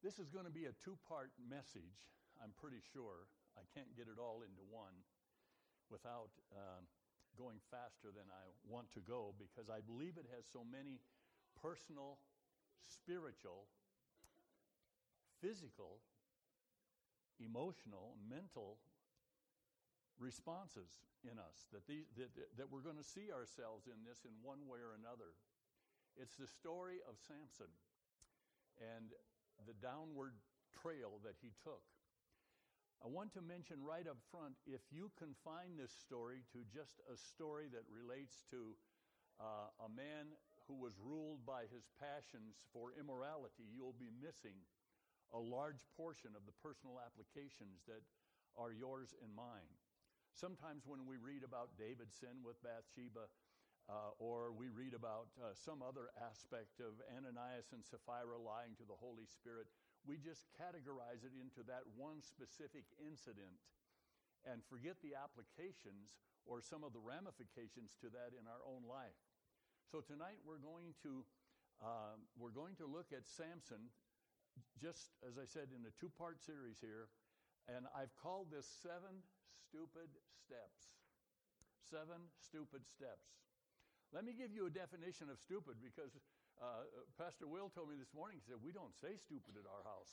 This is going to be a two-part message, I'm pretty sure. I can't get it all into one without going faster than I want to go, because I believe it has so many personal, spiritual, physical, emotional, mental responses in us that we're going to see ourselves in this in one way or another. It's the story of Samson and the downward trail that he took. I want to mention right up front, if you confine this story to just a story that relates to a man who was ruled by his passions for immorality, you'll be missing a large portion of the personal applications that are yours and mine. Sometimes when we read about David's sin with Bathsheba, or we read about some other aspect of Ananias and Sapphira lying to the Holy Spirit, we just categorize it into that one specific incident and forget the applications or some of the ramifications to that in our own life. So tonight we're going to look at Samson, just as I said, in a two-part series here, and I've called this 7 Stupid Steps. 7 Stupid Steps. Let me give you a definition of stupid, because Pastor Will told me this morning, he said, we don't say stupid at our house.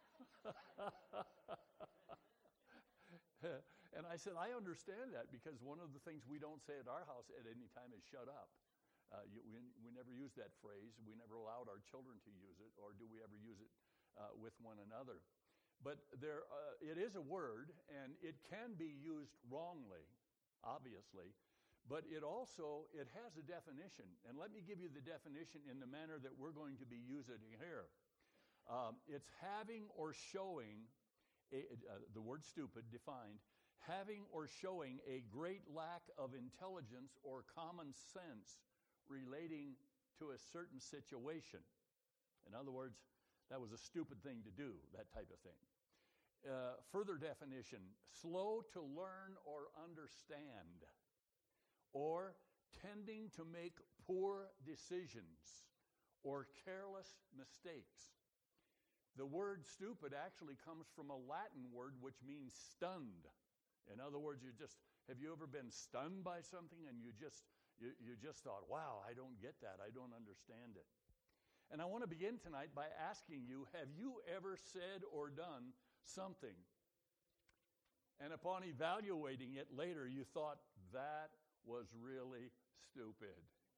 And I said, I understand that, because one of the things we don't say at our house at any time is shut up. We never use that phrase. We never allowed our children to use it, or do we ever use it with one another. But it is a word, and it can be used wrongly, obviously, but it has a definition. And let me give you the definition in the manner that we're going to be using it here. It's having or showing, the word stupid defined, having or showing a great lack of intelligence or common sense relating to a certain situation. In other words, that was a stupid thing to do, that type of thing. Further definition, slow to learn or understand, or tending to make poor decisions or careless mistakes. The word stupid actually comes from a Latin word which means stunned. In other words, have you ever been stunned by something and you just thought, wow, I don't get that, I don't understand it. And I want to begin tonight by asking you, have you ever said or done something, and upon evaluating it later, you thought, that was really stupid?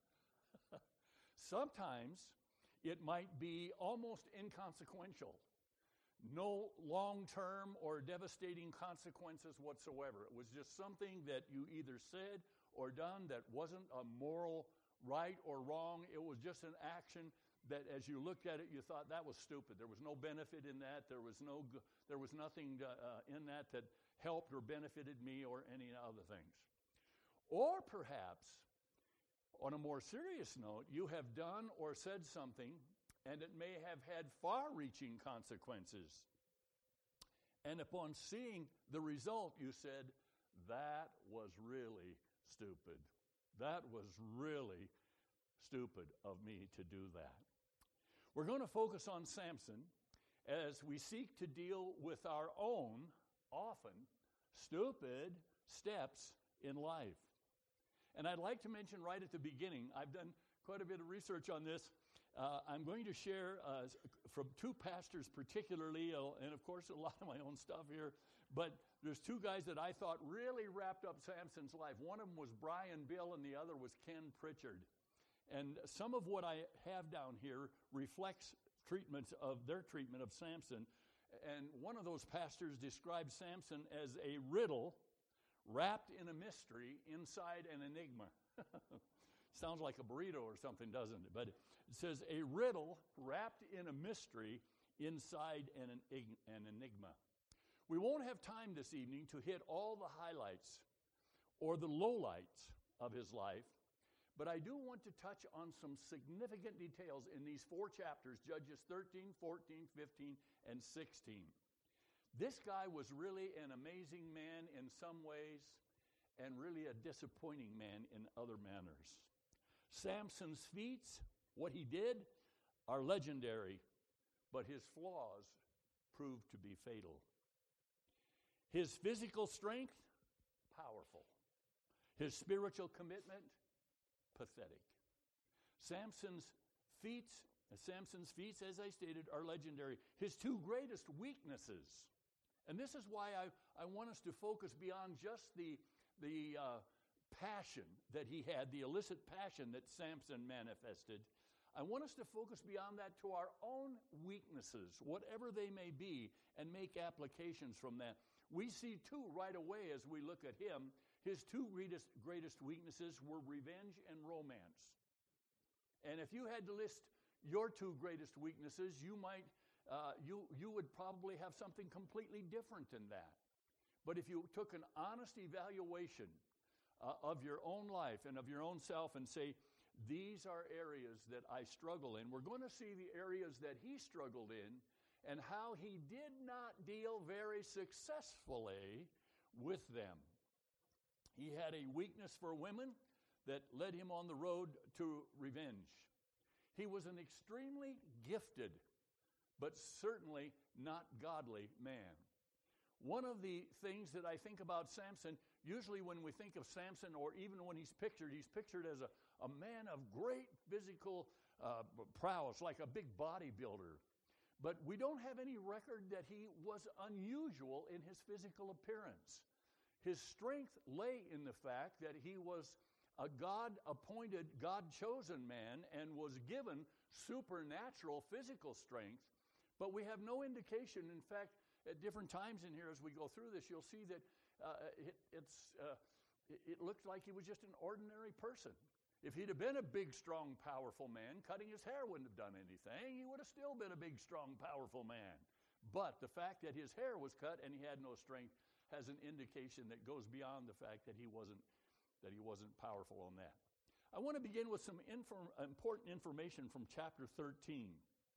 Sometimes it might be almost inconsequential. No long-term or devastating consequences whatsoever. It was just something that you either said or done that wasn't a moral right or wrong. It was just an action that as you looked at it, you thought that was stupid. There was no benefit in that. There was nothing in that helped or benefited me or any other things. Or perhaps, on a more serious note, you have done or said something, and it may have had far-reaching consequences. And upon seeing the result, you said, that was really stupid. That was really stupid of me to do that. We're going to focus on Samson as we seek to deal with our own, often, stupid steps in life. And I'd like to mention right at the beginning, I've done quite a bit of research on this. I'm going to share from two pastors particularly, and of course a lot of my own stuff here, but there's two guys that I thought really wrapped up Samson's life. One of them was Brian Bill, and the other was Ken Pritchard. And some of what I have down here reflects their treatment of Samson. And one of those pastors described Samson as a riddle wrapped in a mystery inside an enigma. Sounds like a burrito or something, doesn't it? But it says a riddle wrapped in a mystery inside an enigma. We won't have time this evening to hit all the highlights or the lowlights of his life, but I do want to touch on some significant details in these 4 chapters, Judges 13, 14, 15, and 16. This guy was really an amazing man in some ways and really a disappointing man in other manners. Samson's feats, what he did, are legendary, but his flaws proved to be fatal. His physical strength, powerful. His spiritual commitment, pathetic. Samson's feats, as I stated, are legendary. His two greatest weaknesses, and this is why I want us to focus beyond just the passion that he had, the illicit passion that Samson manifested. I want us to focus beyond that to our own weaknesses, whatever they may be, and make applications from that. We see two right away as we look at him. His two greatest weaknesses were revenge and romance. And if you had to list your two greatest weaknesses, you would probably have something completely different than that. But if you took an honest evaluation of your own life and of your own self and say, these are areas that I struggle in, we're going to see the areas that he struggled in and how he did not deal very successfully with them. He had a weakness for women that led him on the road to revenge. He was an extremely gifted, but certainly not godly man. One of the things that I think about Samson, usually when we think of Samson, or even when he's pictured as a man of great physical prowess, like a big bodybuilder. But we don't have any record that he was unusual in his physical appearance. His strength lay in the fact that he was a God-appointed, God-chosen man and was given supernatural physical strength. But we have no indication. In fact, at different times in here as we go through this, you'll see that it looked like he was just an ordinary person. If he'd have been a big, strong, powerful man, cutting his hair wouldn't have done anything. He would have still been a big, strong, powerful man. But the fact that his hair was cut and he had no strength has an indication that goes beyond the fact that he wasn't powerful on that. I want to begin with some important information from chapter 13.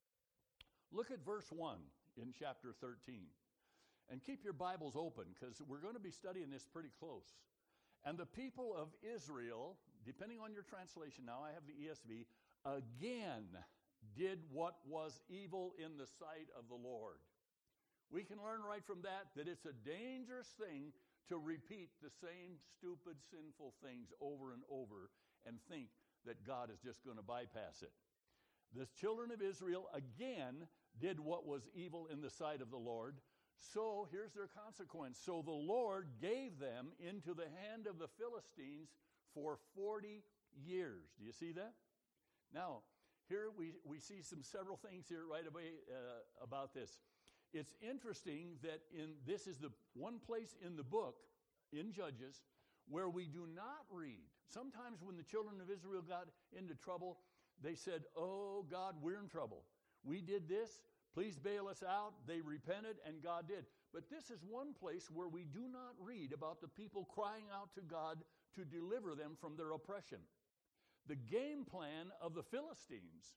Look at verse 1 in chapter 13. And keep your Bibles open, because we're going to be studying this pretty close. And the people of Israel, depending on your translation now, I have the ESV, again did what was evil in the sight of the Lord. We can learn right from that it's a dangerous thing to repeat the same stupid, sinful things over and over and think that God is just going to bypass it. The children of Israel again did what was evil in the sight of the Lord. So here's their consequence. So the Lord gave them into the hand of the Philistines for 40 years. Do you see that? Now, here we see several things here right away about this. It's interesting that this is the one place in the book, in Judges, where we do not read. Sometimes when the children of Israel got into trouble, they said, "Oh, God, we're in trouble. We did this. Please bail us out." They repented, and God did. But this is one place where we do not read about the people crying out to God to deliver them from their oppression. The game plan of the Philistines,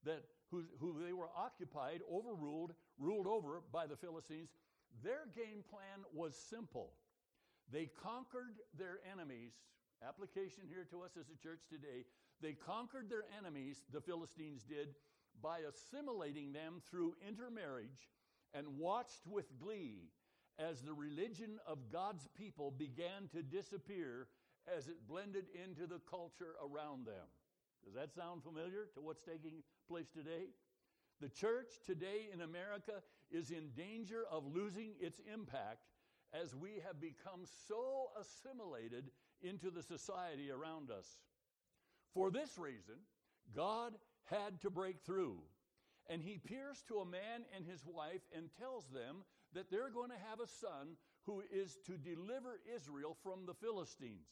who they were occupied, ruled over by the Philistines, their game plan was simple. They conquered their enemies. Application here to us as a church today. They conquered their enemies, the Philistines did, by assimilating them through intermarriage, and watched with glee as the religion of God's people began to disappear as it blended into the culture around them. Does that sound familiar to what's taking place today? The church today in America is in danger of losing its impact as we have become so assimilated into the society around us. For this reason, God had to break through, and he appears to a man and his wife and tells them that they're going to have a son who is to deliver Israel from the Philistines.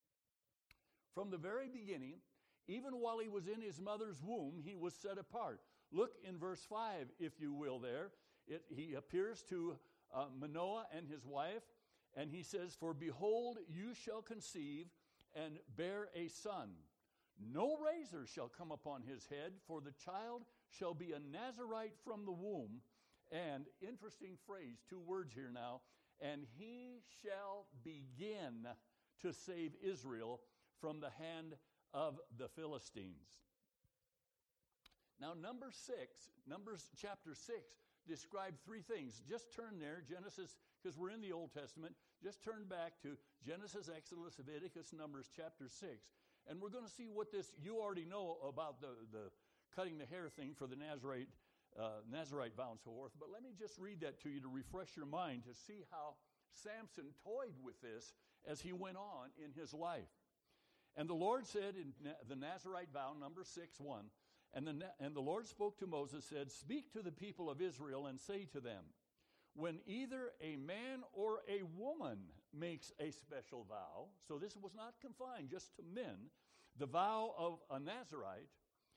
From the very beginning, even while he was in his mother's womb, he was set apart. Look in verse 5, if you will, there. He appears to Manoah and his wife, and he says, "For behold, you shall conceive and bear a son. No razor shall come upon his head, for the child shall be a Nazirite from the womb." And, interesting phrase, 2 words here now, "and he shall begin to save Israel from the hand of the Philistines." Now, Numbers chapter 6, describe three things. Just turn there, Genesis, because we're in the Old Testament, just turn back to Genesis, Exodus, Leviticus, Numbers chapter 6. And we're going to see what this, you already know about the cutting the hair thing for the Nazarite vow and so forth. But let me just read that to you to refresh your mind to see how Samson toyed with this as he went on in his life. And the Lord said in the Nazarite vow, Numbers 6:1, and the Lord spoke to Moses, said, "Speak to the people of Israel and say to them, when either a man or a woman makes a special vow," so this was not confined just to men, "the vow of a Nazarite,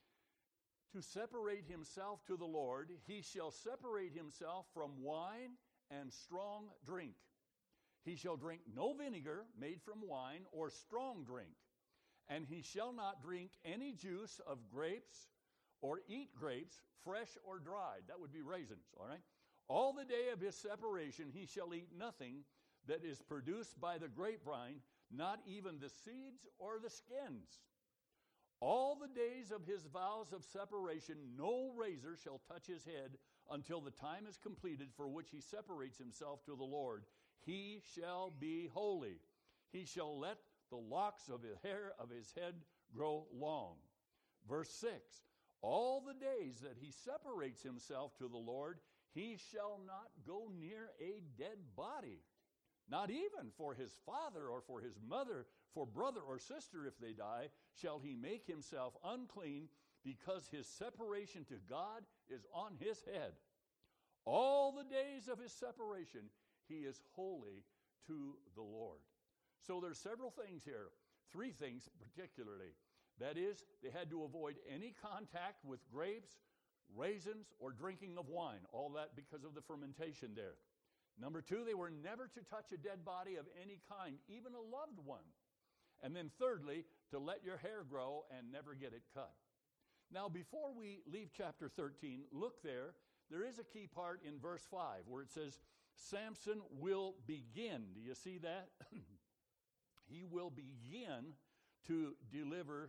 to separate himself to the Lord, he shall separate himself from wine and strong drink. He shall drink no vinegar made from wine or strong drink, and he shall not drink any juice of grapes or eat grapes, fresh or dried." That would be raisins, all right? "All the day of his separation he shall eat nothing that is produced by the grapevine, not even the seeds or the skins. All the days of his vows of separation no razor shall touch his head until the time is completed for which he separates himself to the Lord. He shall be holy. He shall let the locks of the hair of his head grow long." Verse 6, "All the days that he separates himself to the Lord, he shall not go near a dead body, not even for his father or for his mother, for brother or sister if they die, shall he make himself unclean, because his separation to God is on his head. All the days of his separation he is holy to the Lord." So there's several things here, three things particularly. That is, they had to avoid any contact with grapes, raisins, or drinking of wine, all that because of the fermentation there. Number two, they were never to touch a dead body of any kind, even a loved one. And then thirdly, to let your hair grow and never get it cut. Now, before we leave chapter 13, look there. There is a key part in verse 5 where it says, Samson will begin. Do you see that? He will begin to deliver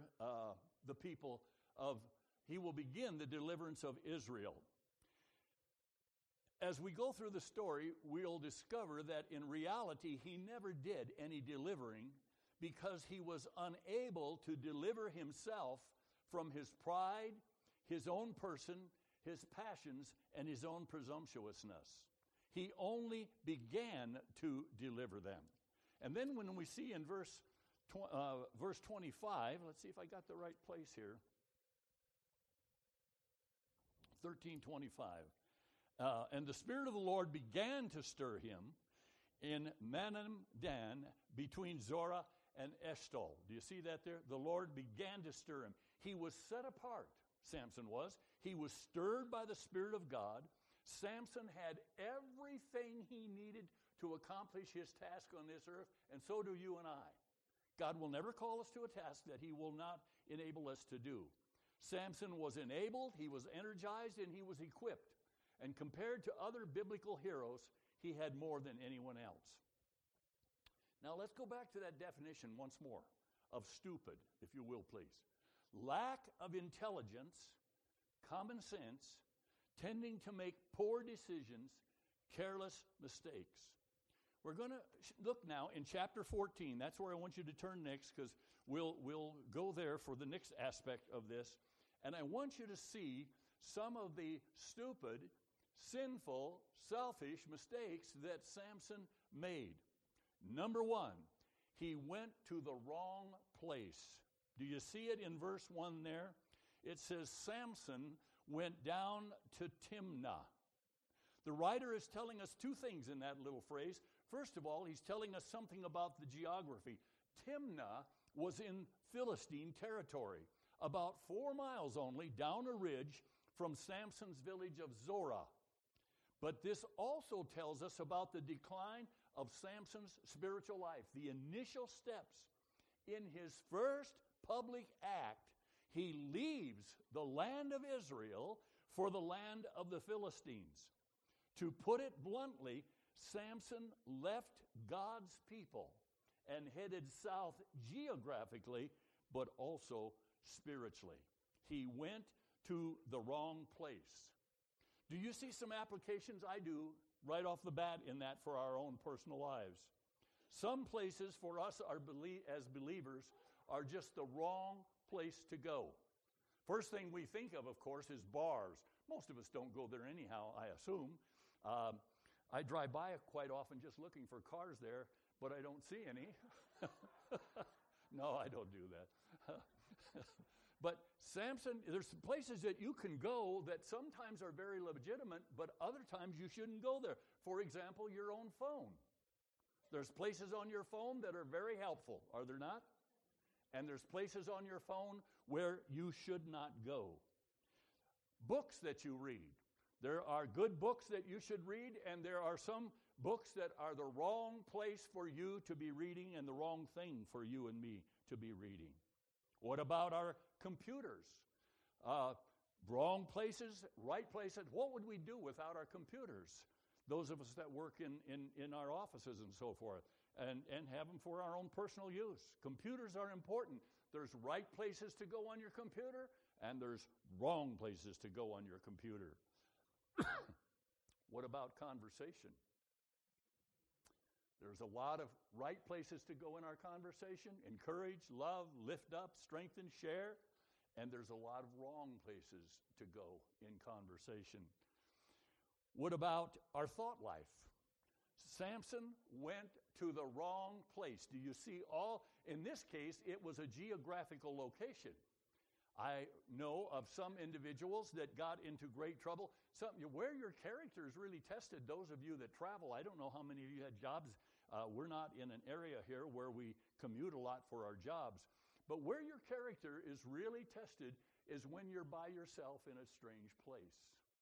he will begin the deliverance of Israel. As we go through the story, we'll discover that in reality, he never did any delivering because he was unable to deliver himself from his pride, his own person, his passions, and his own presumptuousness. He only began to deliver them. And then when we see in verse 25, let's see if I got the right place here. 13:25. "And the Spirit of the Lord began to stir him in Mahaneh Dan between Zorah and Eshtaol." Do you see that there? The Lord began to stir him. He was set apart, Samson was. He was stirred by the Spirit of God. Samson had everything he needed to accomplish his task on this earth, and so do you and I. God will never call us to a task that he will not enable us to do. Samson was enabled, he was energized, and he was equipped. And compared to other biblical heroes, he had more than anyone else. Now let's go back to that definition once more of stupid, if you will, please. Lack of intelligence, common sense, tending to make poor decisions, careless mistakes. We're going to look now in chapter 14. That's where I want you to turn next, because we'll go there for the next aspect of this. And I want you to see some of the stupid, sinful, selfish mistakes that Samson made. Number one, he went to the wrong place. Do you see it in verse 1 there? It says Samson went down to Timnah. The writer is telling us two things in that little phrase. First of all, he's telling us something about the geography. Timnah was in Philistine territory, about 4 miles only down a ridge from Samson's village of Zorah. But this also tells us about the decline of Samson's spiritual life, the initial steps. In his first public act, he leaves the land of Israel for the land of the Philistines. To put it bluntly, Samson left God's people and headed south geographically, but also spiritually. He went to the wrong place. Do you see some applications? I do, right off the bat in that for our own personal lives. Some places for us as believers are just the wrong place to go. First thing we think of course, is bars. Most of us don't go there anyhow, I assume. I drive by it quite often just looking for cars there, but I don't see any. No, I don't do that. But Samson, there's places that you can go that sometimes are very legitimate, but other times you shouldn't go there. For example, your own phone. There's places on your phone that are very helpful, are there not? And there's places on your phone where you should not go. Books that you read. There are good books that you should read, and there are some books that are the wrong place for you to be reading and the wrong thing for you and me to be reading. What about our computers? Wrong places, right places. What would we do without our computers? Those of us that work in our offices and so forth, and have them for our own personal use. Computers are important. There's right places to go on your computer, and there's wrong places to go on your computer. What about conversation? There's a lot of right places to go in our conversation. Encourage, love, lift up, strengthen, share. And there's a lot of wrong places to go in conversation. What about our thought life? Samson went to the wrong place. Do you see in this case, it was a geographical location. I know of some individuals that got into great trouble. Where your character is really tested, those of you that travel, I don't know how many of you had jobs. We're not in an area here where we commute a lot for our jobs. But where your character is really tested is when you're by yourself in a strange place.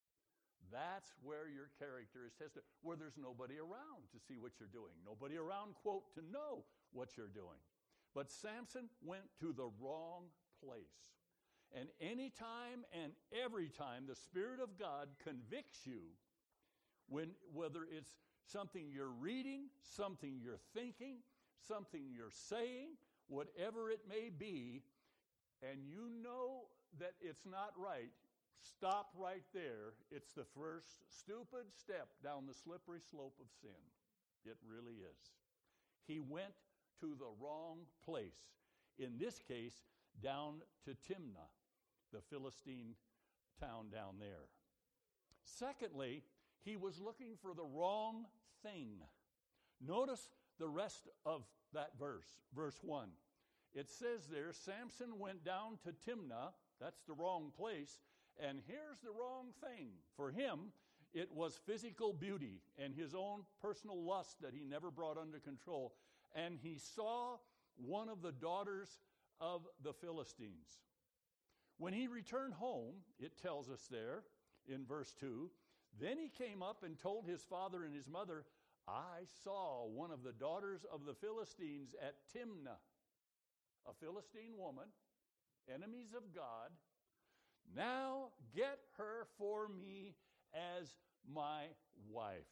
That's where your character is tested, where there's nobody around to see what you're doing. Nobody around, quote, to know what you're doing. But Samson went to the wrong place. And anytime and every time the Spirit of God convicts you, whether it's something you're reading, something you're thinking, something you're saying, whatever it may be, and you know that it's not right, stop right there. It's the first stupid step down the slippery slope of sin. It really is. He went to the wrong place. In this case, down to Timnah, the Philistine town down there. Secondly, he was looking for the wrong thing. Notice the rest of that verse 1. It says there, Samson went down to Timnah, that's the wrong place, and here's the wrong thing. For him, it was physical beauty and his own personal lust that he never brought under control. And he saw one of the daughters of the Philistines. When he returned home, it tells us there in verse 2, then he came up and told his father and his mother, I saw one of the daughters of the Philistines at Timnah, a Philistine woman, enemies of God. Now get her for me as my wife.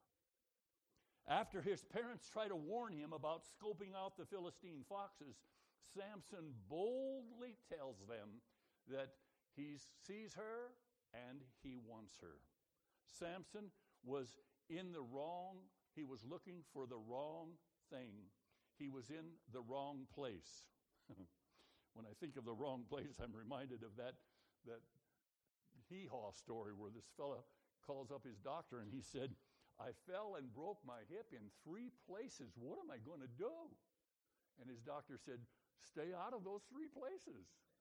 After his parents try to warn him about scoping out the Philistine foxes, Samson boldly tells them that he sees her and he wants her. Samson was in the wrong, he was looking for the wrong thing. He was in the wrong place. When I think of the wrong place, I'm reminded of that hee-haw story where this fellow calls up his doctor and he said, I fell and broke my hip in 3 places. What am I going to do? And his doctor said, stay out of those 3 places.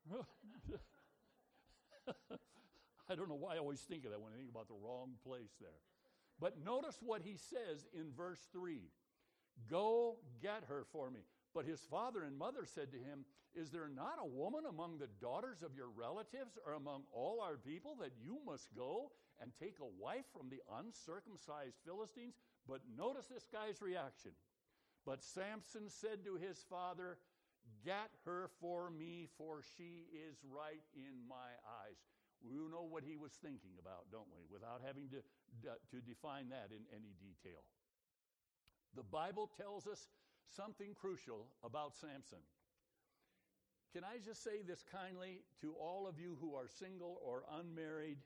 I don't know why I always think of that when I think about the wrong place there. But notice what he says in verse 3. Go get her for me. But his father and mother said to him, is there not a woman among the daughters of your relatives or among all our people that you must go and take a wife from the uncircumcised Philistines? But notice this guy's reaction. But Samson said to his father, get her for me, for she is right in my eyes. We know what he was thinking about, don't we? Without having to define that in any detail. The Bible tells us something crucial about Samson. Can I just say this kindly to all of you who are single or unmarried?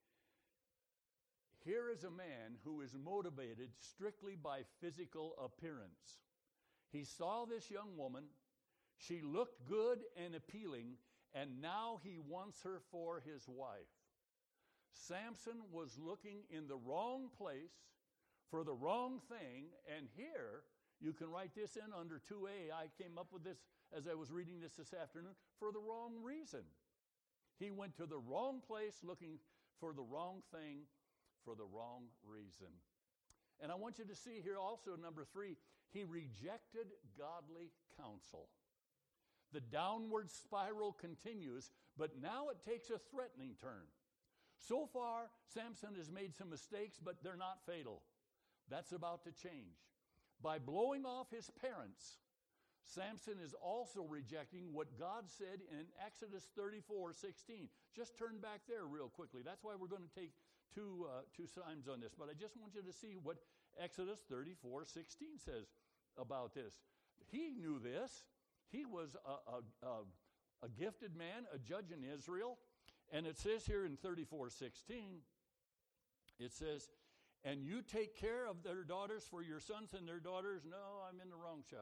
Here is a man who is motivated strictly by physical appearance. He saw this young woman. She looked good and appealing, and now he wants her for his wife. Samson was looking in the wrong place for the wrong thing, and here, you can write this in under 2A. I came up with this as I was reading this afternoon, for the wrong reason. He went to the wrong place looking for the wrong thing for the wrong reason. And I want you to see here also, number 3, he rejected godly counsel. The downward spiral continues, but now it takes a threatening turn. So far, Samson has made some mistakes, but they're not fatal. That's about to change. By blowing off his parents, Samson is also rejecting what God said in Exodus 34:16. Just turn back there real quickly. That's why we're going to take two times on this. But I just want you to see what Exodus 34:16 says about this. He knew this. He was a gifted man, a judge in Israel. And it says here in 34:16, it says, and you take care of their daughters for your sons and their daughters. No, I'm in the wrong chapter.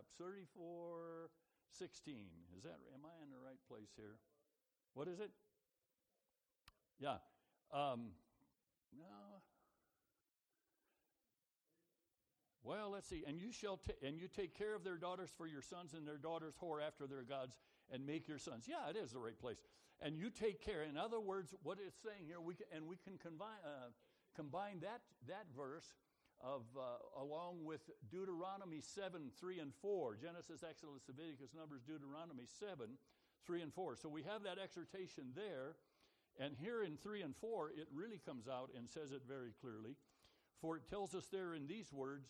34:16. Am I in the right place here? What is it? Yeah. No. Well, let's see. And you take care of their daughters for your sons, and their daughters whore after their gods, and make your sons. Yeah, it is the right place. And you take care. In other words, what it's saying here, we can combine that verse along with Deuteronomy 7:3-4, Genesis, Exodus, Leviticus, Numbers, Deuteronomy 7:3-4. So we have that exhortation there, and here in 3 and 4, it really comes out and says it very clearly. For it tells us there in these words,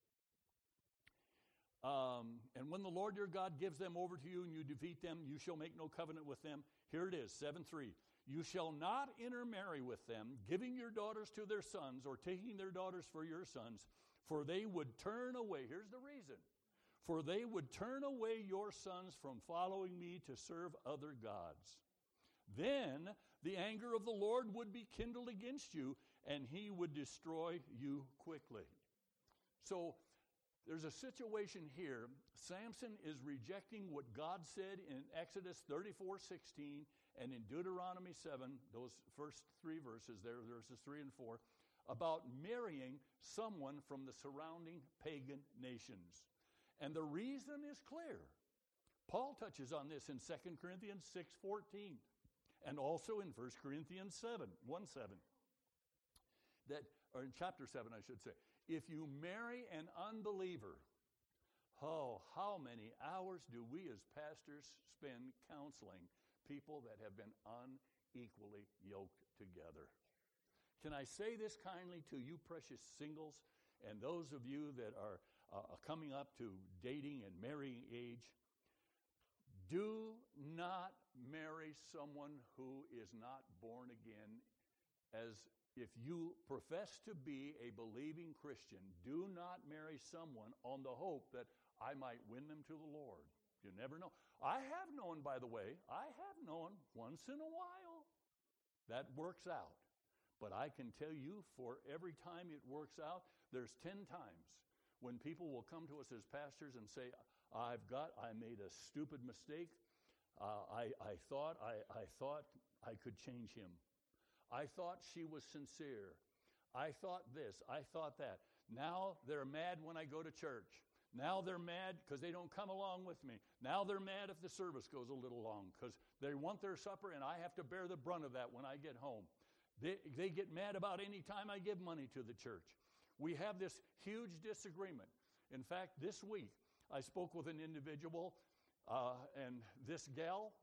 and when the Lord your God gives them over to you and you defeat them, you shall make no covenant with them. Here it is, 7:3. You shall not intermarry with them, giving your daughters to their sons or taking their daughters for your sons, for they would turn away. Here's the reason. For they would turn away your sons from following me to serve other gods. Then the anger of the Lord would be kindled against you, and he would destroy you quickly. So there's a situation here. Samson is rejecting what God said in Exodus 34:16 and in Deuteronomy 7, those first 3 verses there, verses 3 and 4, about marrying someone from the surrounding pagan nations. And the reason is clear. Paul touches on this in 2 Corinthians 6:14 and also in 1 Corinthians 1:7. Or in chapter 7, I should say. If you marry an unbeliever, how many hours do we as pastors spend counseling people that have been unequally yoked together? Can I say this kindly to you precious singles and those of you that are coming up to dating and marrying age? Do not marry someone who is not born again. As if you profess to be a believing Christian, do not marry someone on the hope that I might win them to the Lord. You never know. I have known, by the way, once in a while that works out. But I can tell you for every time it works out, there's 10 times when people will come to us as pastors and say, I made a stupid mistake. I thought I could change him. I thought she was sincere. I thought this. I thought that. Now they're mad when I go to church. Now they're mad because they don't come along with me. Now they're mad if the service goes a little long because they want their supper and I have to bear the brunt of that when I get home. They get mad about any time I give money to the church. We have this huge disagreement. In fact, this week I spoke with an individual and this gal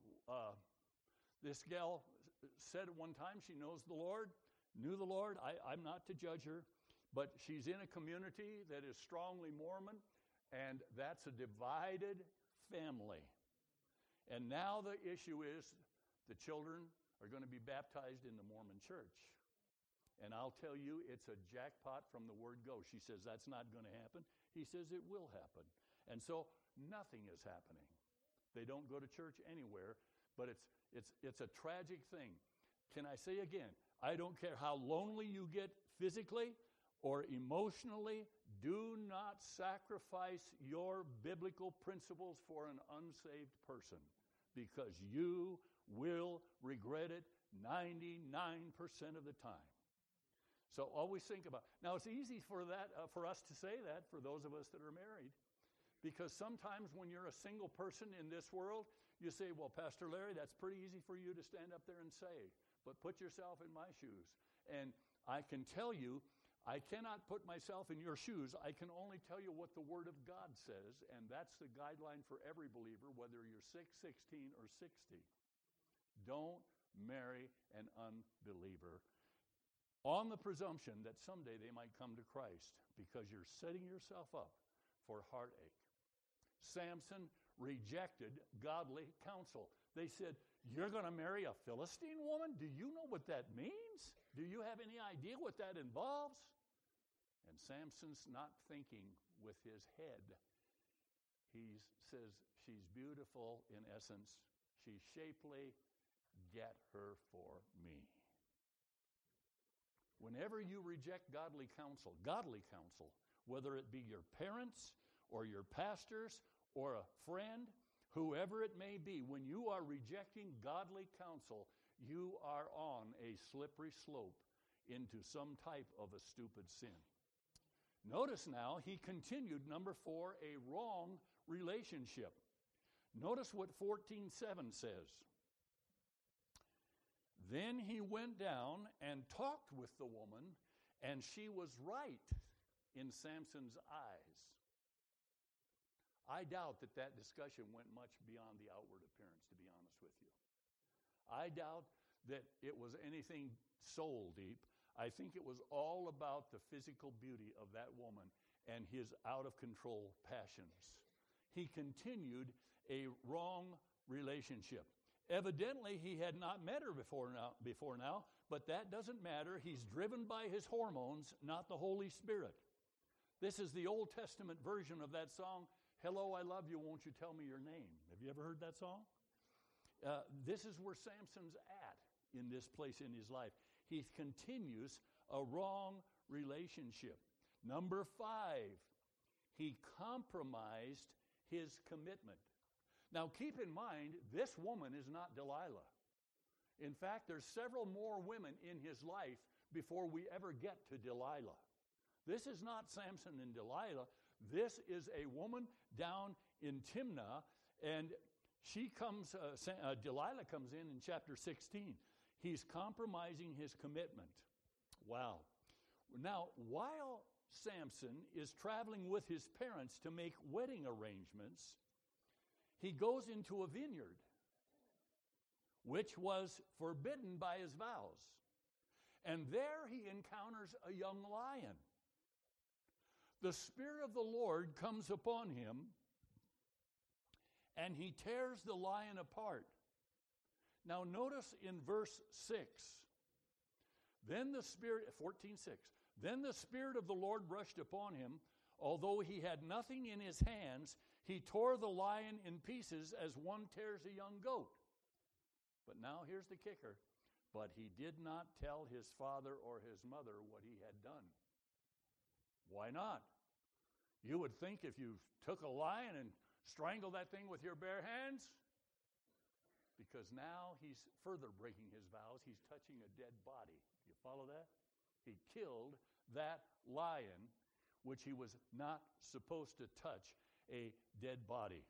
said at one time she knows the Lord, knew the Lord. I'm not to judge her, but she's in a community that is strongly Mormon, and that's a divided family. And now the issue is the children are going to be baptized in the Mormon church. And I'll tell you, it's a jackpot from the word go. She says, that's not going to happen. He says, it will happen. And so nothing is happening. They don't go to church anywhere, but it's a tragic thing. Can I say again, I don't care how lonely you get physically or emotionally, do not sacrifice your biblical principles for an unsaved person, because you will regret it 99% of the time. So always think about. Now it's easy for us to say that for those of us that are married, because sometimes when you're a single person in this world, you say, well, Pastor Larry, that's pretty easy for you to stand up there and say, but put yourself in my shoes. And I can tell you, I cannot put myself in your shoes. I can only tell you what the Word of God says, and that's the guideline for every believer, whether you're 6, 16, or 60. Don't marry an unbeliever on the presumption that someday they might come to Christ, because you're setting yourself up for heartache. Samson rejected godly counsel. They said, you're going to marry a Philistine woman? Do you know what that means? Do you have any idea what that involves? And Samson's not thinking with his head. He says, she's beautiful in essence. She's shapely. Get her for me. Whenever you reject godly counsel, whether it be your parents or your pastors or a friend, whoever it may be, when you are rejecting godly counsel, you are on a slippery slope into some type of a stupid sin. Notice now, he continued, number 4, a wrong relationship. Notice what 14:7 says. Then he went down and talked with the woman, and she was right in Samson's eyes. I doubt that discussion went much beyond the outward appearance, to be honest with you. I doubt that it was anything soul deep. I think it was all about the physical beauty of that woman and his out-of-control passions. He continued a wrong relationship. Evidently, he had not met her before now, but that doesn't matter. He's driven by his hormones, not the Holy Spirit. This is the Old Testament version of that song, Hello, I Love You, Won't You Tell Me Your Name? Have you ever heard that song? This is where Samson's at in this place in his life. He continues a wrong relationship. Number 5, he compromised his commitment. Now keep in mind, this woman is not Delilah. In fact, there's several more women in his life before we ever get to Delilah. This is not Samson and Delilah. This is a woman down in Timnah, and Delilah comes in chapter 16. He's compromising his commitment. Wow. Now, while Samson is traveling with his parents to make wedding arrangements, he goes into a vineyard, which was forbidden by his vows. And there he encounters a young lion. The Spirit of the Lord comes upon him, and he tears the lion apart. Now notice in verse 6, then the Spirit, 14:6, then the Spirit of the Lord rushed upon him. Although he had nothing in his hands, he tore the lion in pieces as one tears a young goat. But now here's the kicker. But he did not tell his father or his mother what he had done. Why not? You would think if you took a lion and strangled that thing with your bare hands, because now he's further breaking his vows. He's touching a dead body. Do you follow that? He killed that lion, which he was not supposed to touch, a dead body.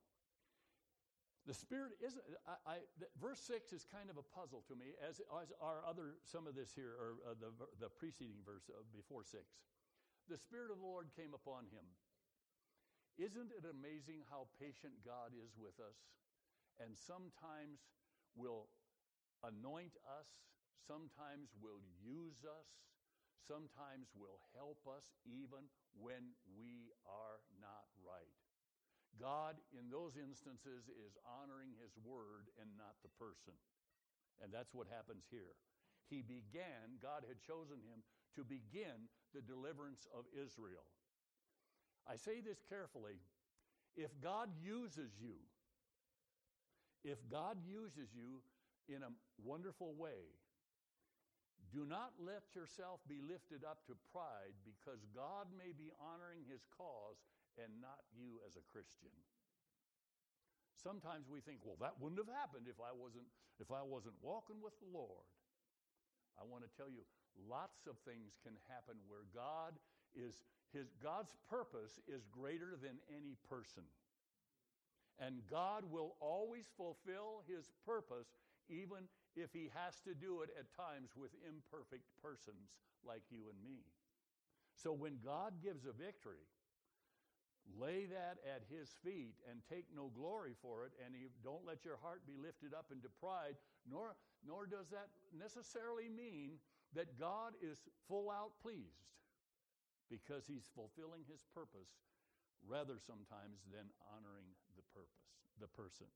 The Spirit isn't. Verse 6 is kind of a puzzle to me, as are some of this here, or the preceding verse before 6. The Spirit of the Lord came upon him. Isn't it amazing how patient God is with us? And sometimes will anoint us, sometimes will use us, sometimes will help us even when we are not right. God, in those instances, is honoring his word and not the person. And that's what happens here. God had chosen him to begin the deliverance of Israel. I say this carefully. If God uses you, If God uses you in a wonderful way, do not let yourself be lifted up to pride, because God may be honoring his cause and not you as a Christian. Sometimes we think, well, that wouldn't have happened if I wasn't walking with the Lord. I want to tell you, lots of things can happen where God's purpose is greater than any person. And God will always fulfill his purpose, even if he has to do it at times with imperfect persons like you and me. So when God gives a victory, lay that at his feet and take no glory for it, and don't let your heart be lifted up into pride, nor does that necessarily mean that God is full out pleased, because he's fulfilling his purpose rather sometimes than honoring the person.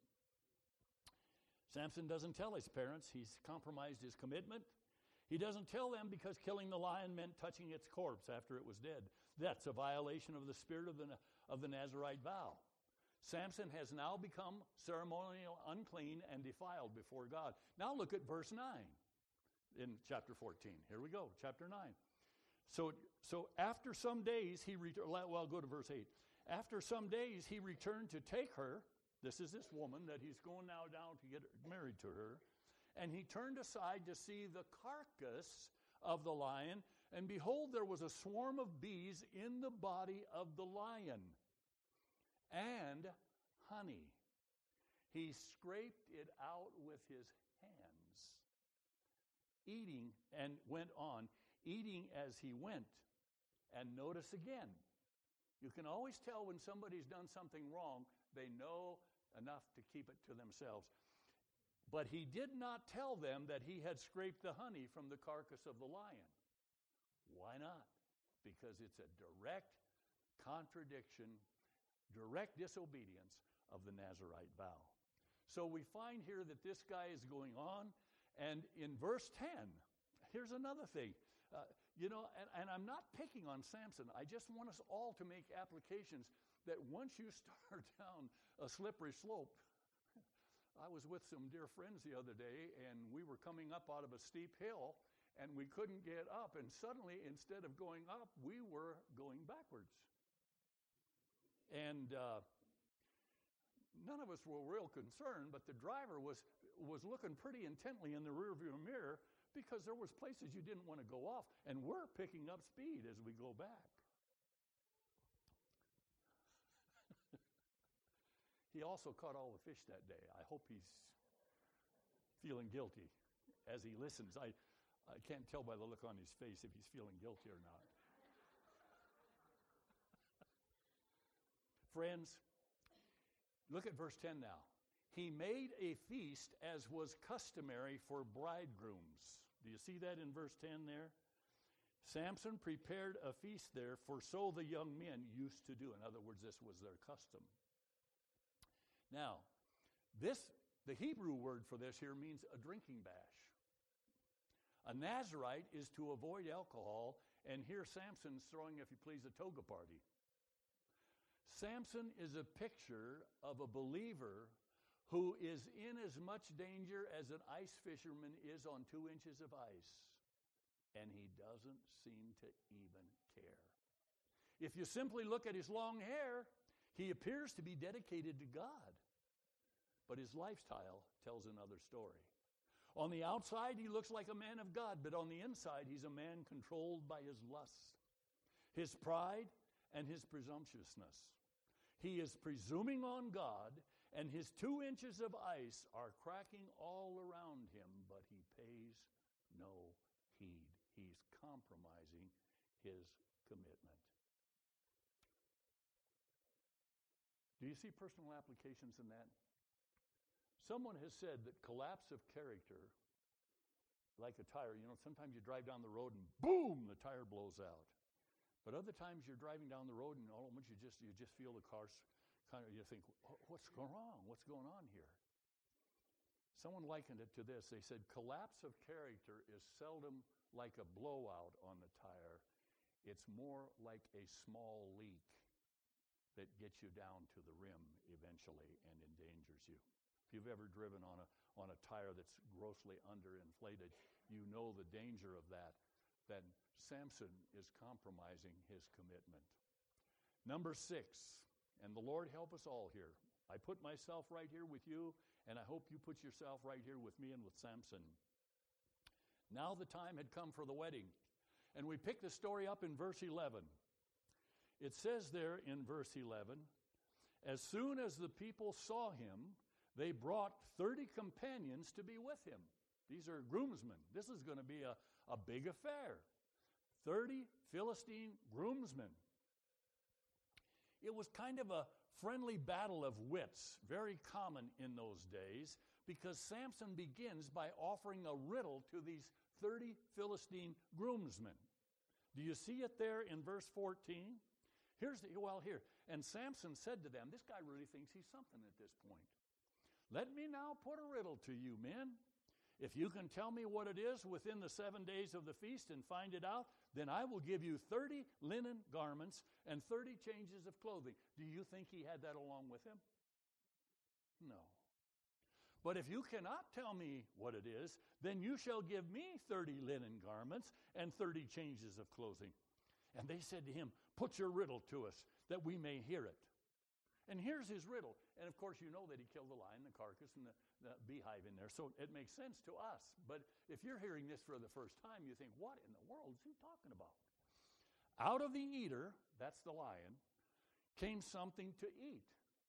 Samson doesn't tell his parents he's compromised his commitment. He doesn't tell them because killing the lion meant touching its corpse after it was dead. That's a violation of the spirit of the Nazirite vow. Samson has now become ceremonially unclean and defiled before God. Now look at verse 9 in chapter 14. Here we go, chapter 9. So after some days he returned. Well, go to verse 8. After some days he returned to take her. This is this woman that he's going now down to get married to her. And he turned aside to see the carcass of the lion, and behold, there was a swarm of bees in the body of the lion, and honey. He scraped it out with his hands, eating, and went on, eating as he went. And notice again, you can always tell when somebody's done something wrong. They know enough to keep it to themselves. But he did not tell them that he had scraped the honey from the carcass of the lion. Why not? Because it's a direct contradiction, direct disobedience of the Nazirite vow. So we find here that this guy is going on, and in verse 10, here's another thing. And I'm not picking on Samson. I just want us all to make applications that once you start down a slippery slope. I was with some dear friends the other day, and we were coming up out of a steep hill, and we couldn't get up, and suddenly, instead of going up, we were going backwards. And none of us were real concerned, but the driver was looking pretty intently in the rearview mirror, because there was places you didn't want to go off, and we're picking up speed as we go back. He also caught all the fish that day. I hope he's feeling guilty as he listens. I can't tell by the look on his face if he's feeling guilty or not. Friends, look at verse 10 now. He made a feast as was customary for bridegrooms. Do you see that in verse 10 there? Samson prepared a feast there, for so the young men used to do. In other words, this was their custom. Now, the Hebrew word for this here means a drinking bash. A Nazirite is to avoid alcohol, and here Samson's throwing, if you please, a toga party. Samson is a picture of a believer who is in as much danger as an ice fisherman is on 2 inches of ice, and he doesn't seem to even care. If you simply look at his long hair, he appears to be dedicated to God, but his lifestyle tells another story. On the outside, he looks like a man of God, but on the inside, he's a man controlled by his lusts, his pride, and his presumptuousness. He is presuming on God, and his 2 inches of ice are cracking all around him, but he pays no heed. He's compromising his commitment. Do you see personal applications in that? Someone has said that collapse of character, like a tire, sometimes you drive down the road and boom, the tire blows out. But other times you're driving down the road and all at once you just feel the car's kind of, you think, what's going wrong? What's going on here? Someone likened it to this. They said, collapse of character is seldom like a blowout on the tire. It's more like a small leak that gets you down to the rim eventually and endangers you. If you've ever driven on a tire that's grossly underinflated, you know the danger of that. Then Samson is compromising his commitment. Number 6, and the Lord help us all here. I put myself right here with you, and I hope you put yourself right here with me and with Samson. Now the time had come for the wedding. And we pick the story up in verse 11. It says there in verse 11, as soon as the people saw him, they brought 30 companions to be with him. These are groomsmen. This is going to be a big affair. 30 Philistine groomsmen. It was kind of a friendly battle of wits, very common in those days, because Samson begins by offering a riddle to these 30 Philistine groomsmen. Do you see it there in verse 14? Here. And Samson said to them, this guy really thinks he's something at this point. Let me now put a riddle to you, men. If you can tell me what it is within the 7 days of the feast and find it out, then I will give you 30 linen garments and 30 changes of clothing. Do you think he had that along with him? No. But if you cannot tell me what it is, then you shall give me 30 linen garments and 30 changes of clothing. And they said to him, put your riddle to us, that we may hear it. And here's his riddle. And of course, you know that he killed the lion, the carcass, and the beehive in there. So it makes sense to us. But if you're hearing this for the first time, you think, what in the world is he talking about? Out of the eater, that's the lion, came something to eat.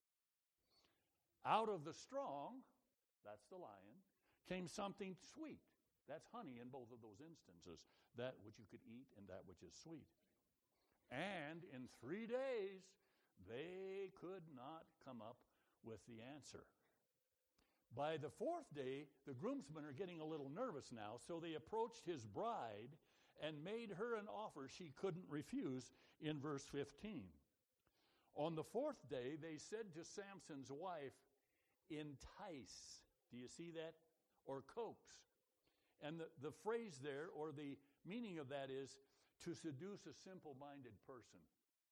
Out of the strong, that's the lion, came something sweet. That's honey in both of those instances, that which you could eat and that which is sweet. And in 3 days, they could not come up with the answer. By the 4th day, the groomsmen are getting a little nervous now, so they approached his bride and made her an offer she couldn't refuse in verse 15. On the 4th day, they said to Samson's wife, entice. Do you see that? Or coax. And the phrase there, or the meaning of that is to seduce a simple-minded person.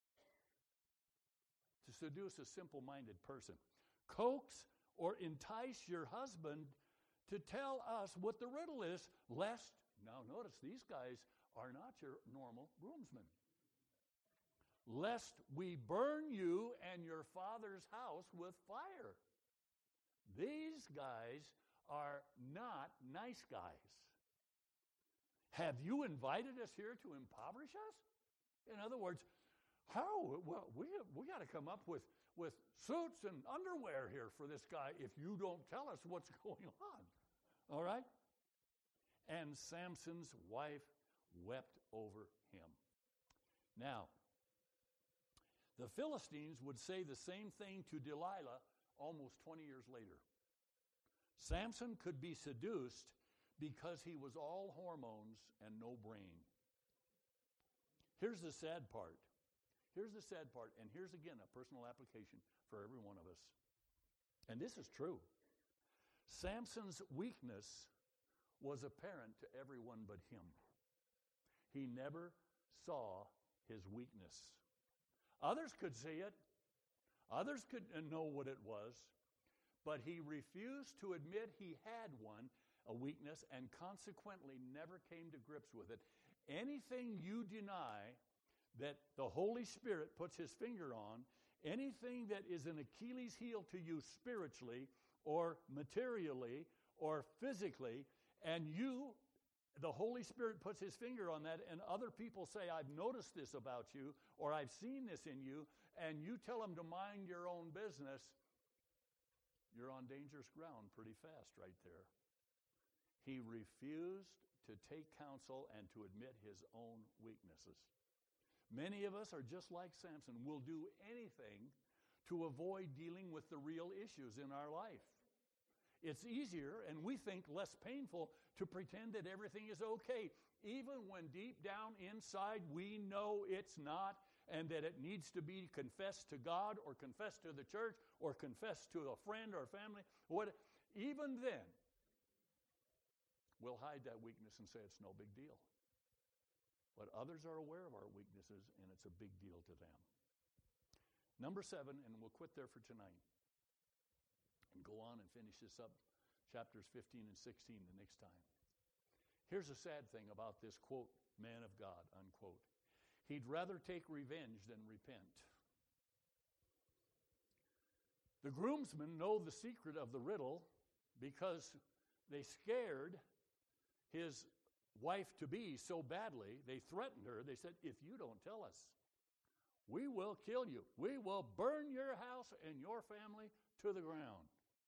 To seduce a simple-minded person. Coax or entice your husband to tell us what the riddle is, lest, now notice, these guys are not your normal groomsmen. Lest we burn you and your father's house with fire. These guys are not nice guys. Have you invited us here to impoverish us? In other words, how? Well, we got to come up with suits and underwear here for this guy if you don't tell us what's going on. All right? And Samson's wife wept over him. Now, the Philistines would say the same thing to Delilah almost 20 years later. Samson could be seduced because he was all hormones and no brain. Here's the sad part. And here's again a personal application for every one of us. And this is true. Samson's weakness was apparent to everyone but him. He never saw his weakness. Others could see it. Others could know what it was. But he refused to admit he had one, a weakness, and consequently never came to grips with it. Anything you deny that the Holy Spirit puts his finger on, anything that is an Achilles heel to you spiritually or materially or physically, and the Holy Spirit puts his finger on that, and other people say, I've noticed this about you, or I've seen this in you, and you tell them to mind your own business, you're on dangerous ground pretty fast right there. He refused to take counsel and to admit his own weaknesses. Many of us are just like Samson. We'll do anything to avoid dealing with the real issues in our life. It's easier, and we think less painful, to pretend that everything is okay, even when deep down inside we know it's not, and that it needs to be confessed to God or confessed to the church or confessed to a friend or family. Even then, we'll hide that weakness and say it's no big deal. But others are aware of our weaknesses, and it's a big deal to them. Number 7, and we'll quit there for tonight. And go on and finish this up, chapters 15 and 16 the next time. Here's a sad thing about this, quote, man of God, unquote. He'd rather take revenge than repent. The groomsmen know the secret of the riddle because they scared his wife-to-be so badly, they threatened her. They said, if you don't tell us, we will kill you. We will burn your house and your family to the ground.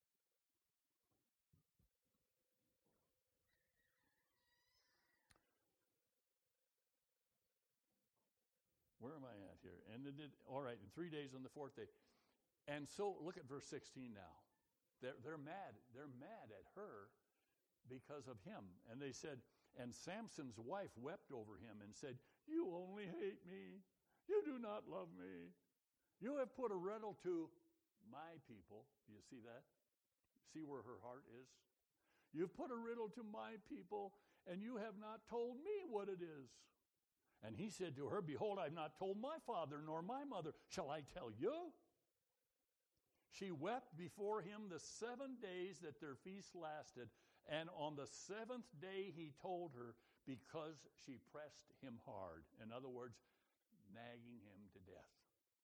Where am I at here? And all right, in 3 days on the fourth day. And so look at verse 16 now. They're mad. They're mad at her because of him. And they said, and Samson's wife wept over him and said, you only hate me. You do not love me. You have put a riddle to my people. Do you see that? See where her heart is? You've put a riddle to my people, and you have not told me what it is. And he said to her, behold, I've not told my father nor my mother. Shall I tell you? She wept before him the 7 days that their feast lasted. And on the 7th day he told her, because she pressed him hard. In other words, nagging him to death.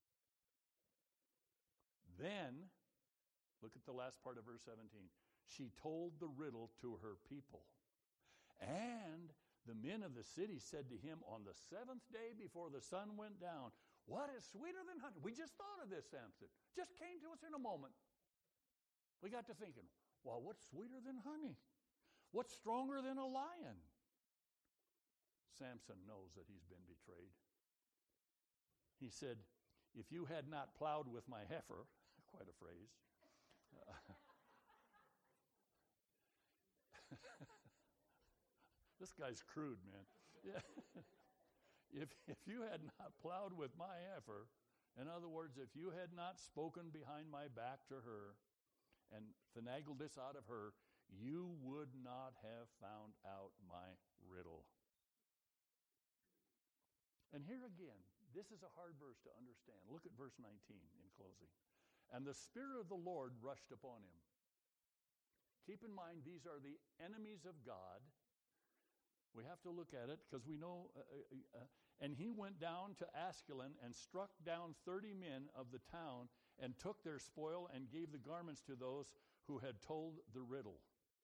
Then, look at the last part of verse 17. She told the riddle to her people. And the men of the city said to him on the 7th day before the sun went down, what is sweeter than honey? We just thought of this, Samson. Just came to us in a moment. We got to thinking, well, what's sweeter than honey? What's stronger than a lion? Samson knows that he's been betrayed. He said, if you had not plowed with my heifer, quite a phrase. This guy's crude, man. Yeah. If you had not plowed with my heifer, in other words, if you had not spoken behind my back to her and finagled this out of her, you would not have found out my riddle. And here again, this is a hard verse to understand. Look at verse 19 in closing. And the Spirit of the Lord rushed upon him. Keep in mind, these are the enemies of God. We have to look at it because we know. And he went down to Askelon and struck down 30 men of the town and took their spoil and gave the garments to those who had told the riddle.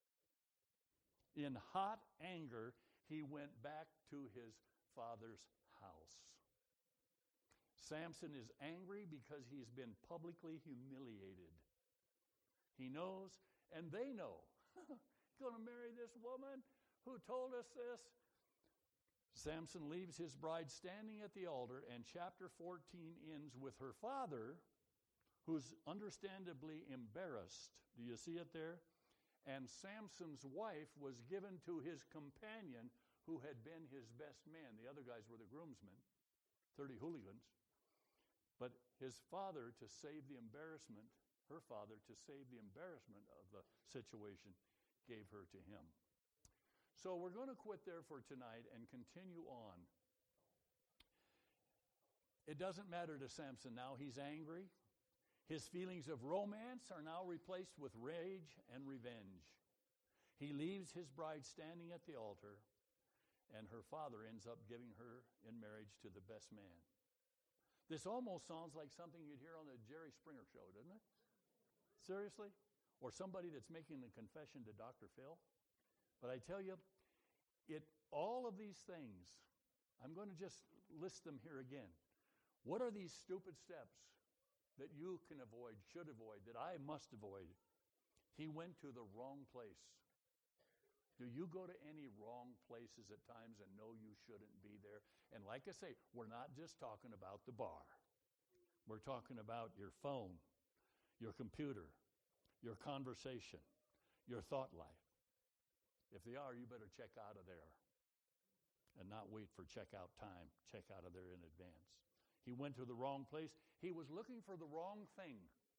In hot anger, he went back to his father's house. Samson is angry because he's been publicly humiliated. He knows, and they know, going to marry this woman who told us this. Samson leaves his bride standing at the altar, and chapter 14 ends with her father, who's understandably embarrassed. Do you see it there? And Samson's wife was given to his companion, who had been his best man. The other guys were the groomsmen, 30 hooligans. But his father, to save the embarrassment, her father, to save the embarrassment of the situation, gave her to him. So we're going to quit there for tonight and continue on. It doesn't matter to Samson now. He's angry. His feelings of romance are now replaced with rage and revenge. He leaves his bride standing at the altar, and her father ends up giving her in marriage to the best man. This almost sounds like something you'd hear on the Jerry Springer show, doesn't it? Seriously? Or somebody that's making a confession to Dr. Phil. But I tell you, all of these things, I'm going to just list them here again. What are these stupid steps that you can avoid, should avoid, that I must avoid? He went to the wrong place. Do you go to any wrong places at times and know you shouldn't be there? And like I say, we're not just talking about the bar. We're talking about your phone, your computer, your conversation, your thought life. If they are, you better check out of there and not wait for checkout time. Check out of there in advance. He went to the wrong place. He was looking for the wrong thing.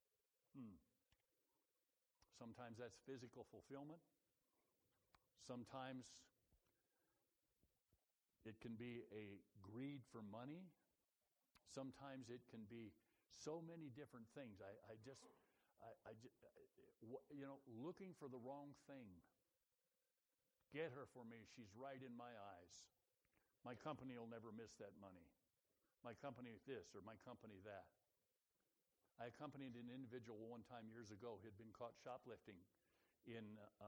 Sometimes that's physical fulfillment. Sometimes it can be a greed for money. Sometimes it can be so many different things. looking for the wrong thing. Get her for me. She's right in my eyes. My company will never miss that money. My company this or my company that. I accompanied an individual one time years ago who had been caught shoplifting in,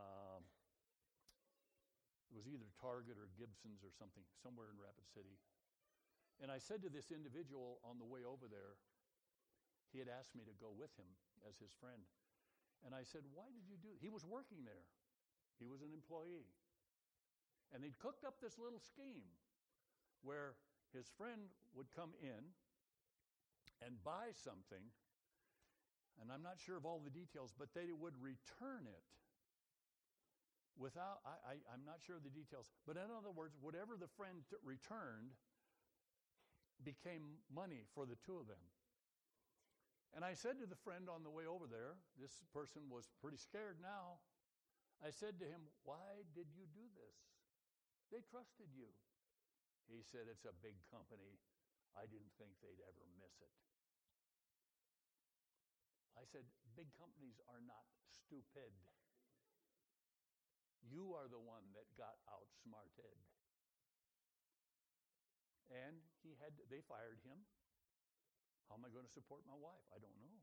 it was either Target or Gibson's or something, somewhere in Rapid City. And I said to this individual on the way over there, he had asked me to go with him as his friend. And I said, why did you do it? He was working there. He was an employee. And they'd cooked up this little scheme where his friend would come in and buy something, and I'm not sure of all the details, but they would return it without, I'm not sure of the details, but in other words, whatever the friend returned became money for the two of them. And I said to the friend on the way over there, this person was pretty scared now, I said to him, why did you do this? They trusted you. He said, it's a big company. I didn't think they'd ever miss it. I said, big companies are not stupid. You are the one that got outsmarted. And they fired him. How am I going to support my wife? I don't know.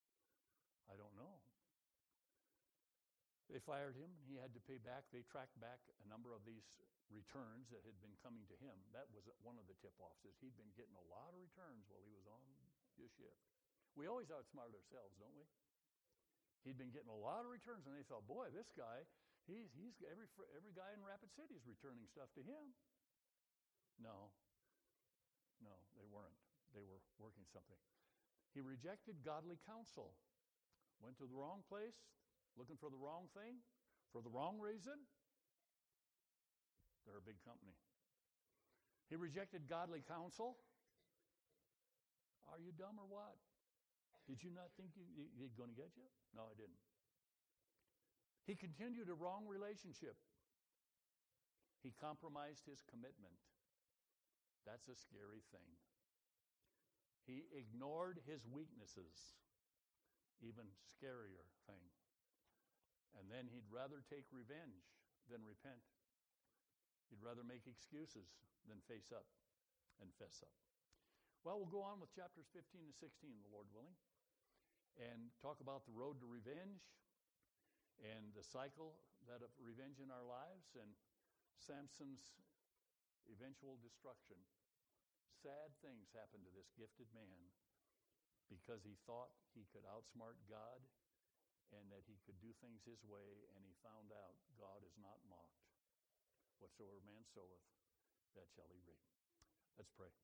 They fired him. He had to pay back. They tracked back a number of these returns that had been coming to him. That was one of the tip-offs, is he'd been getting a lot of returns while he was on his shift. We always outsmart ourselves, don't we? He'd been getting a lot of returns, and they thought, boy, this guy, he's every guy in Rapid City is returning stuff to him. No, they weren't. They were working something. He rejected godly counsel, went to the wrong place, looking for the wrong thing, for the wrong reason. They're a big company. He rejected godly counsel. Are you dumb or what? Did you not think you're going to get you? No, I didn't. He continued a wrong relationship. He compromised his commitment. That's a scary thing. He ignored his weaknesses. Even scarier thing. And then he'd rather take revenge than repent. He'd rather make excuses than face up and fess up. Well, we'll go on with chapters 15 to 16, the Lord willing, and talk about the road to revenge and the cycle of revenge in our lives and Samson's eventual destruction. Sad things happened to this gifted man because he thought he could outsmart God and that he could do things his way, and he found out God is not mocked. Whatsoever man soweth, that shall he reap. Let's pray.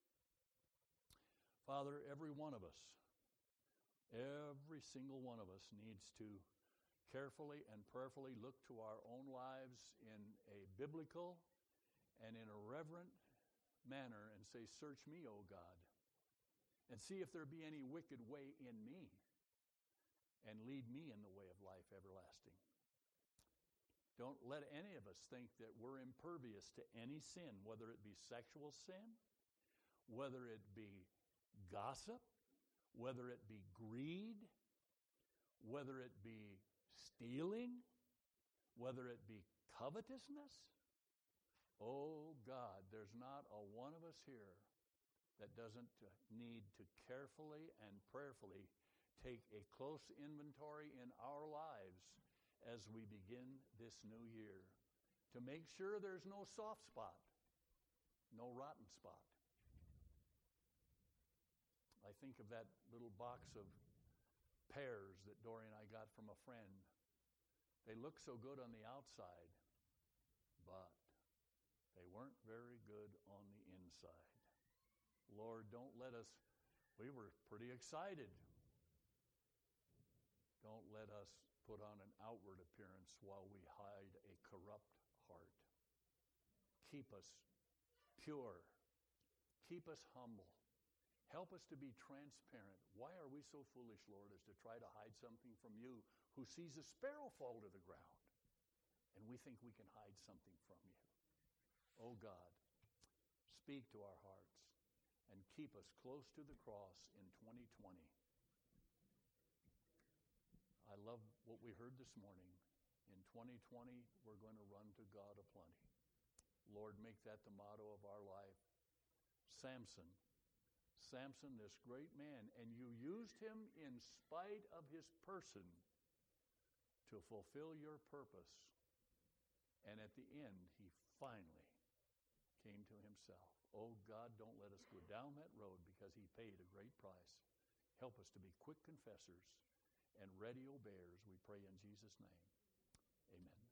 Father, every one of us, every single one of us needs to carefully and prayerfully look to our own lives in a biblical and in a reverent manner and say, search me, O God, and see if there be any wicked way in me, and lead me in the way of life everlasting. Don't let any of us think that we're impervious to any sin, whether it be sexual sin, whether it be gossip, whether it be greed, whether it be stealing, whether it be covetousness. Oh God, there's not a one of us here that doesn't need to carefully and prayerfully take a close inventory in our lives as we begin this new year to make sure there's no soft spot, no rotten spot. I think of that little box of pears that Dory and I got from a friend. They look so good on the outside, but they weren't very good on the inside. Lord, don't let us, we were pretty excited. Don't let us put on an outward appearance while we hide a corrupt heart. Keep us pure. Keep us humble. Help us to be transparent. Why are we so foolish, Lord, as to try to hide something from you who sees a sparrow fall to the ground, and we think we can hide something from you? Oh God, speak to our hearts and keep us close to the cross in 2020. I love what we heard this morning. In 2020, we're going to run to God aplenty. Lord, make that the motto of our life. Samson, this great man, and you used him in spite of his person to fulfill your purpose. And at the end, he finally came to himself. Oh God, don't let us go down that road, because he paid a great price. Help us to be quick confessors and ready obeyers, we pray in Jesus' name. Amen.